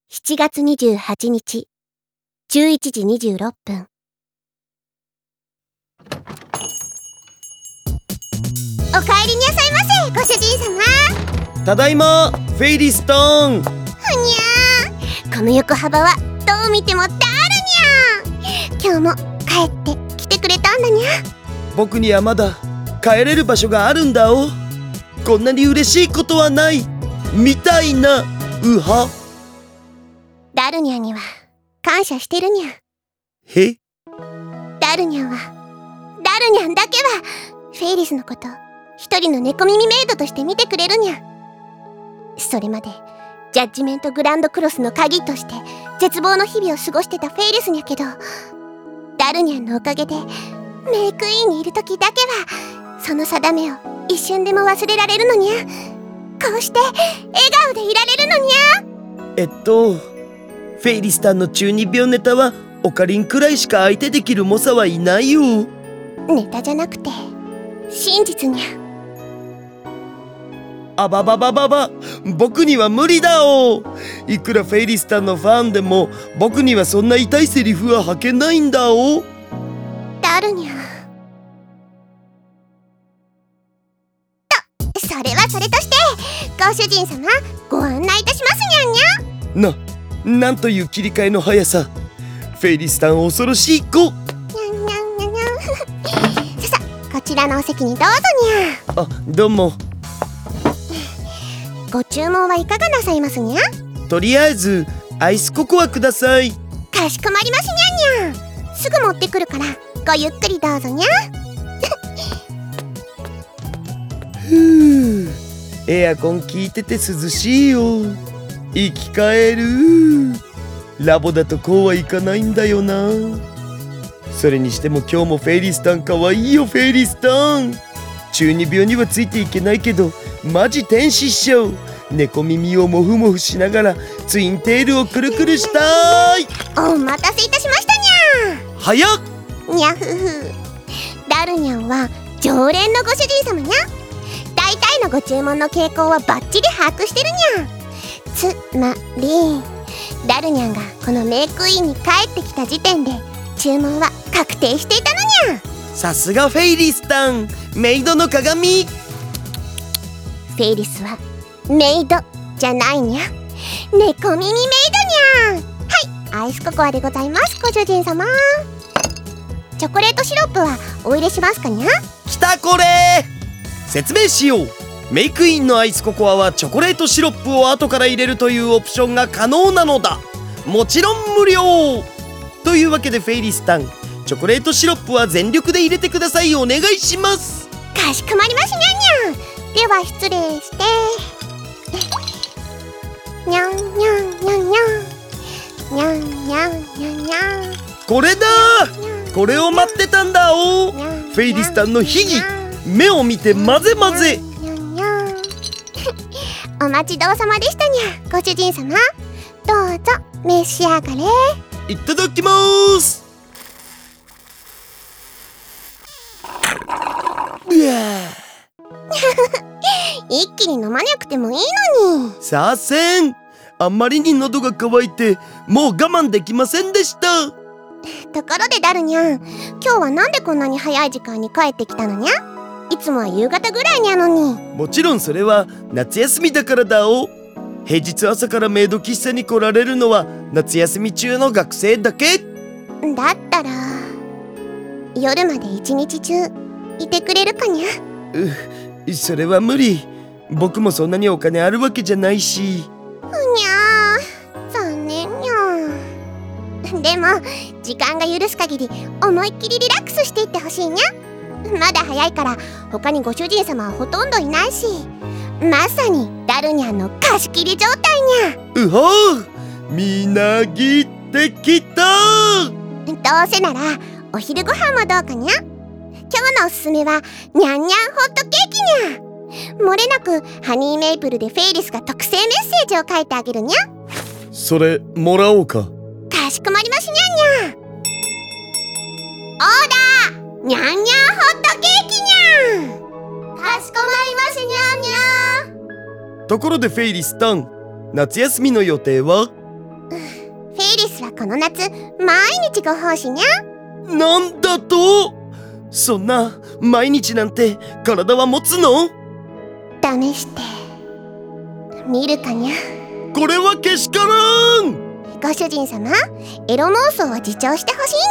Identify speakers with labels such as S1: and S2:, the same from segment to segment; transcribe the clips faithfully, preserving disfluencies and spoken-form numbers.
S1: しちがつにじゅうはちにちじゅういちじにじゅうろっぷん。おかえりになさいませ、ご主人様。
S2: ただいま、フェイリストーン。
S1: ふにゃー、この横幅はどう見てもダールにゃー。今日も帰ってきてくれたんだにゃ。
S2: 僕にはまだ帰れる場所があるんだお。こんなに嬉しいことはないみたいなウハ。
S1: ダルニャンには感謝してるにゃ。
S2: へ？
S1: ダルニャンはダルニャンだけはフェイリスのこと一人の猫耳メイドとして見てくれるにゃ。それまでジャッジメントグランドクロスの鍵として絶望の日々を過ごしてたフェイリスにゃけど、ダルニャンのおかげでメイクインにいる時だけはその定めを一瞬でも忘れられるのにゃ。こうして笑顔でいられるのにゃ。
S2: えっとフェイリスタンの中二病ネタはオカリンくらいしか相手できる猛者はいないよ。
S1: ネタじゃなくて真実にゃ。
S2: あばばばばば、僕には無理だお。いくらフェイリスタンのファンでも僕にはそんな痛いセリフは吐けないんだお。
S1: ダルニャ。とそれはそれとしてご主人様、ご案内いたしますにゃんにゃ。
S2: ななんという切り替えの速さ。フェイリスタン恐ろしい子。
S1: にゃんにゃんにゃんにゃんささ、こちらのお席にどうぞにゃ。
S2: あ、どうも。
S1: ご注文はいかがなさいますにゃ。
S2: とりあえずアイスココアください。
S1: かしこまりますにゃんにゃん。すぐ持ってくるからごゆっくりどうぞにゃ。
S2: ふう、エアコン効いてて涼しいよ。生き返る。ラボだとこうはいかないんだよな。それにしても今日もフェイリスタンかわいいよ。フェイリスタン中二病にはついていけないけどマジ天使っしょ。猫耳をモフモフしながらツインテールをくるくるしたい。
S1: お待たせいたしましたにゃ。
S2: 早っ
S1: にゃふふ。ダルニャンは常連のご主人様にゃ。大体のご注文の傾向はバッチリ把握してるにゃ。つまりダルニャンがこのメイクインに帰ってきた時点で注文は確定していたのにゃ。
S2: さすがフェイリスタン、メイドの鏡。
S1: フェイリスはメイドじゃないにゃ。猫耳メイドにゃ。はい、アイスココアでございます、ご主人様。チョコレートシロップはお入れしますかにゃ。
S2: きたこれ。説明しよう。メイクインのアイスココアはチョコレートシロップを後から入れるというオプションが可能なのだ。もちろん無料というわけでフェイリスタン、チョコレートシロップは全力で入れてください。お願いします。
S1: かしこまりましにゃんにゃん。では失礼してにゃんにゃんにゃんにゃんにゃんにゃんにゃんにゃん。
S2: これだ。これを待ってたんだお。フェイリスタンの秘技、目を見て混ぜ混ぜ。
S1: お待ちどうさまでしたにゃ、ご主人様。どうぞ召し上がれ。
S2: いただきます。うわ
S1: 一気に飲まなくてもいいのに。
S2: さあせん。あんまりに喉が渇いてもう我慢できませんでした。
S1: ところでダルニャン、今日はなんでこんなに早い時間に帰ってきたのにゃ。いつもは夕方ぐらいにゃのに。
S2: もちろんそれは夏休みだからだお。平日朝からメイド喫茶に来られるのは夏休み中の学生だけ。
S1: だったら夜まで一日中いてくれるかにゃ。
S2: う、それは無理。僕もそんなにお金あるわけじゃないし。
S1: ふにゃー、残念にゃ。でも時間が許す限り思いっきりリラックスしていってほしいにゃ。まだ早いから他にご主人様はほとんどいないし、まさにダルニャンの貸し切り状態にゃ。
S2: うほう、みなぎってきた。
S1: どうせならお昼ご飯もどうかにゃ。今日のおすすめはにゃんにゃんホットケーキにゃ。漏れなくハニーメイプルでフェイリスが特製メッセージを書いてあげるにゃ。
S2: それもらおうか。
S1: かしこまりましにゃんにゃ。オーダーにゃんにゃんホットケーキにゃ。かしこまりましにゃんにゃ。
S2: ところでフェイリスタン、夏休みの予定は？
S1: フェイリスはこの夏毎日ご奉仕にゃ。
S2: なんだと？そんな毎日なんて体は持つの？
S1: 試して見るかにゃ。
S2: これはけしからん。
S1: ご主人様、エロ妄想を自重してほし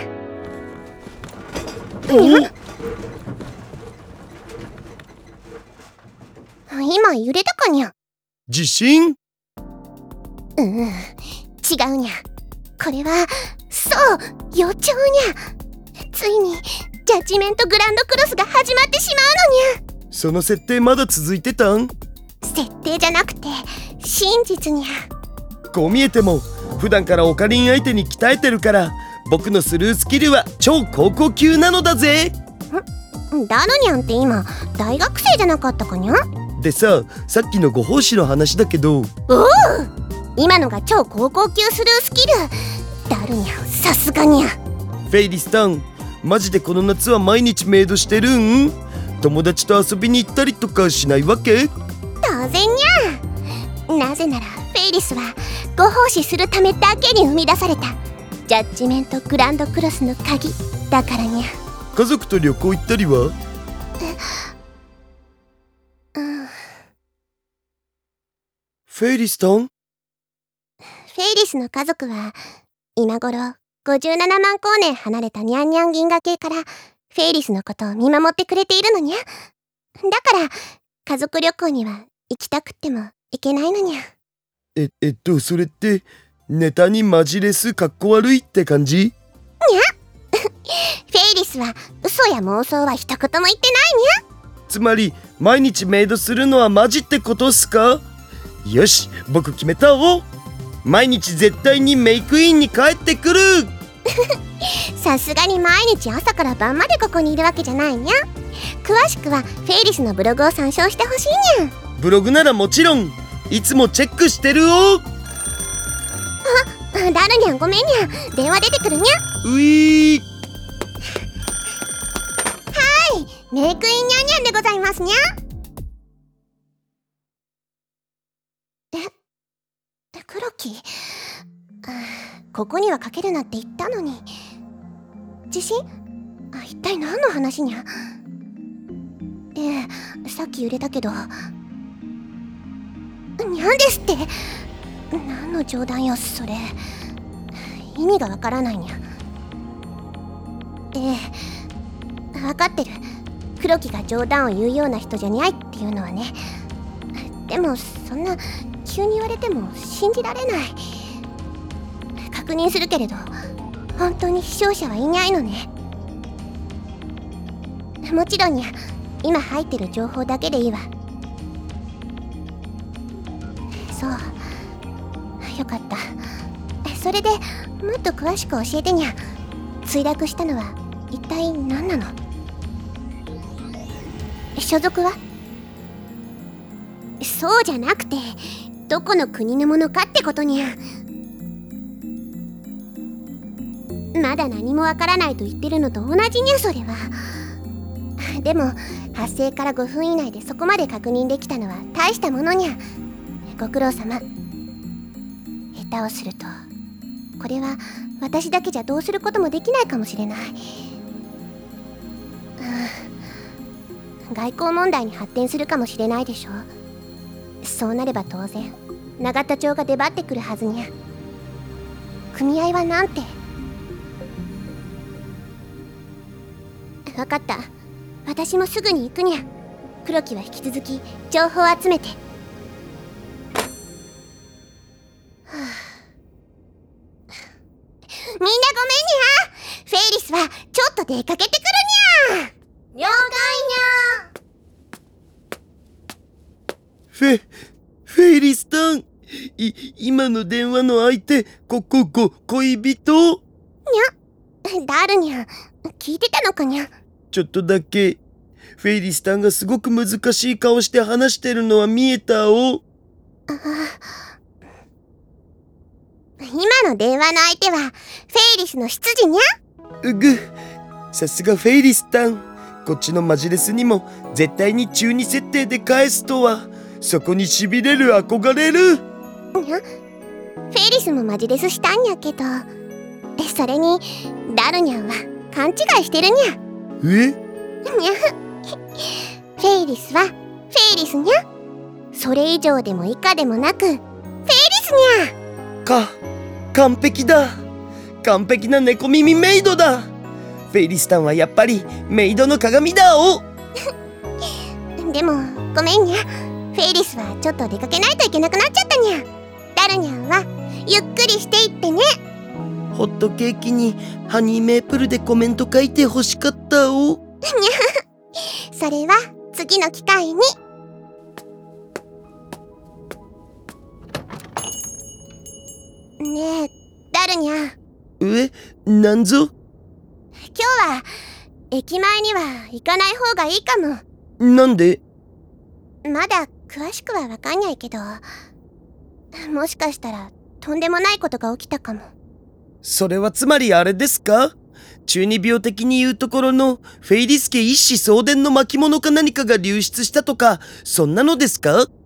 S1: いにゃ。にゃ今揺れたかにゃ。
S2: 地震？
S1: うん、違うにゃ。これはそう予兆にゃ。ついにジャッジメントグランドクロスが始まってしまうのにゃ。
S2: その設定まだ続いてたん？
S1: 設定じゃなくて真実にゃ。
S2: こう見えても普段からオカリン相手に鍛えてるから、僕のスルースキルは超高校級なのだぜ。
S1: んダルニャンって今大学生じゃなかったかにゃ。
S2: でさ、さっきのご奉仕の話だけど、
S1: おお、今のが超高校級スルースキル。ダルニャンさすがにゃ。
S2: フェイリスタン、マジでこの夏は毎日メイドしてるん？友達と遊びに行ったりとかしないわけ？
S1: 当然にゃ。なぜならフェイリスはご奉仕するためだけに生み出されたジャッジメントグランドクロスの鍵だからにゃ。
S2: 家族と旅行行ったりは？
S1: うん、
S2: フェイリスタン？
S1: フェイリスの家族は今頃ごじゅうななまん光年離れたニャンニャン銀河系からフェイリスのことを見守ってくれているのにゃ。だから家族旅行には行きたくっても行けないのにゃ。
S2: え、えっとそれってネタにマジレスかっこ悪いって感じ？に
S1: ゃフェイリスは嘘や妄想は一言も言ってないにゃ。
S2: つまり毎日メイドするのはマジってことっすか？よし、僕決めたお。毎日絶対にメイクインに帰ってくる。
S1: さすがに毎日朝から晩までここにいるわけじゃないにゃ。詳しくはフェイリスのブログを参照してほしいにゃ。
S2: ブログならもちろんいつもチェックしてるお。
S1: あ、ダルニャンごめんにゃ。電話出てくるにゃ。
S2: ういー。
S1: はい、メイクインニャンニャンでございますにゃ。え、黒木、ここにはかけるなって言ったのに。地震？あ、一体何の話にゃ。ええ、さっき揺れたけど。にゃんですって。何の冗談よそれ。意味がわからないにゃ。ええ、分かってる。黒木が冗談を言うような人じゃにゃいっていうのはね。でもそんな急に言われても信じられない。確認するけれど本当に負傷者はいないのね。もちろんにゃ、今入ってる情報だけでいいわ。そう、よかった。それでもっと詳しく教えてにゃ。墜落したのは一体何なの？所属は？そうじゃなくてどこの国のものかってことにゃ。まだ何もわからないと言ってるのと同じにゃ。それはでも発生からごふん以内でそこまで確認できたのは大したものにゃ。ご苦労様。下手をするとこれは私だけじゃどうすることもできないかもしれない。外交問題に発展するかもしれないでしょ。そうなれば当然永田町が出張ってくるはずにゃ。組合はなんて。分かった、私もすぐに行くにゃ。黒木は引き続き情報を集めて。はあ、みんなごめんにゃ。フェイリスはちょっと出かけてくるにゃ。了解にゃ。
S2: フェ、フェイリスタン、い、今の電話の相手、こ、こ、こ、恋人？
S1: にゃ、ダルにゃ、聞いてたのかにゃ。
S2: ちょっとだけ、フェイリスタンがすごく難しい顔して話してるのは見えたお。
S1: ああ、今の電話の相手はフェイリスの執事にゃ。
S2: うぐ、さすがフェイリスタン。こっちのマジレスにも絶対に中二設定で返すとは。そこにしびれる、憧れる。
S1: にゃ、 フェイリスもマジレスしたんやけど、それにダルニャンは勘違いしてるにゃ。
S2: え？
S1: にゃフェイリスはフェイリスにゃ。それ以上でも以下でもなくフェイリスにゃ。
S2: か、完璧だ。完璧な猫耳メイドだ。フェイリスタンはやっぱりメイドの鏡だお。
S1: でもごめんにゃ、フェイリスはちょっと出かけないといけなくなっちゃったにゃ。ダルニャンはゆっくりしていってね。
S2: ホットケーキにハニーメープルでコメント書いて欲しかったお。
S1: にゃそれは次の機会に。ねえダルニャン、
S2: え、なんぞ？
S1: 今日は駅前には行かない方がいいかも。
S2: なんで？
S1: まだ詳しくはわかんないけど、もしかしたらとんでもないことが起きたかも。
S2: それはつまりあれですか？中二病的に言うところのフェイリス家一子相伝の巻物か何かが流出したとか、そんなのですか？